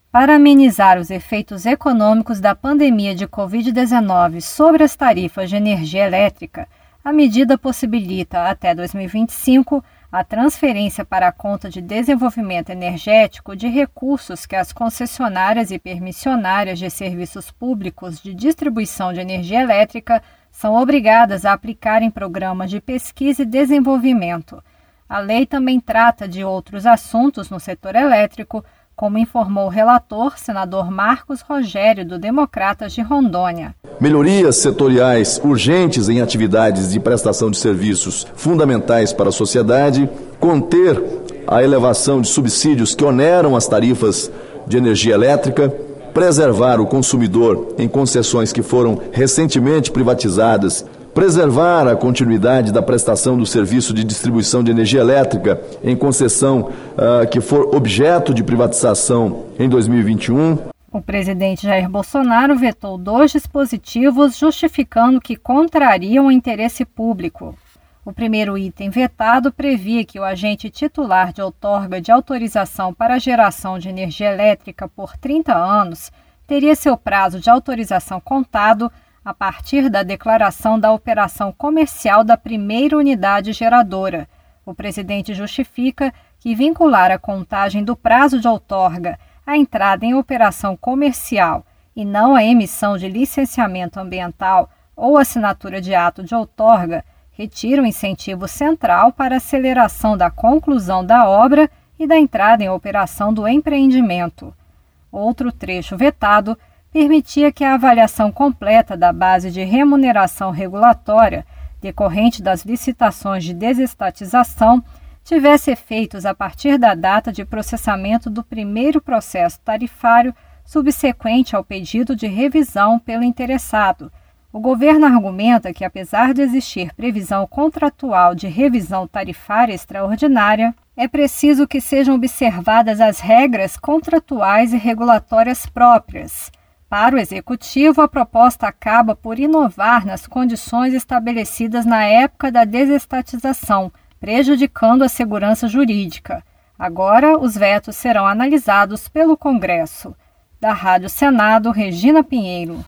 Para amenizar os efeitos econômicos da pandemia de Covid-19 sobre as tarifas de energia elétrica, a medida possibilita, até 2025, a transferência para a conta de desenvolvimento energético de recursos que as concessionárias e permissionárias de serviços públicos de distribuição de energia elétrica são obrigadas a aplicar em programas de pesquisa e desenvolvimento. A lei também trata de outros assuntos no setor elétrico, como informou o relator, senador Marcos Rogério, do Democratas de Rondônia. Melhorias setoriais urgentes em atividades de prestação de serviços fundamentais para a sociedade, conter a elevação de subsídios que oneram as tarifas de energia elétrica, preservar o consumidor em concessões que foram recentemente privatizadas, preservar a continuidade da prestação do serviço de distribuição de energia elétrica em concessão que for objeto de privatização em 2021. O presidente Jair Bolsonaro vetou 2 dispositivos justificando que contrariam o interesse público. O primeiro item vetado previa que o agente titular de outorga de autorização para a geração de energia elétrica por 30 anos teria seu prazo de autorização contado a partir da declaração da operação comercial da primeira unidade geradora. O presidente justifica que vincular a contagem do prazo de outorga à entrada em operação comercial e não à emissão de licenciamento ambiental ou assinatura de ato de outorga retira o incentivo central para a aceleração da conclusão da obra e da entrada em operação do empreendimento. Outro trecho vetado permitia que a avaliação completa da base de remuneração regulatória decorrente das licitações de desestatização tivesse efeitos a partir da data de processamento do primeiro processo tarifário subsequente ao pedido de revisão pelo interessado. O governo argumenta que, apesar de existir previsão contratual de revisão tarifária extraordinária, é preciso que sejam observadas as regras contratuais e regulatórias próprias. Para o Executivo, a proposta acaba por inovar nas condições estabelecidas na época da desestatização, prejudicando a segurança jurídica. Agora, os vetos serão analisados pelo Congresso. Da Rádio Senado, Regina Pinheiro.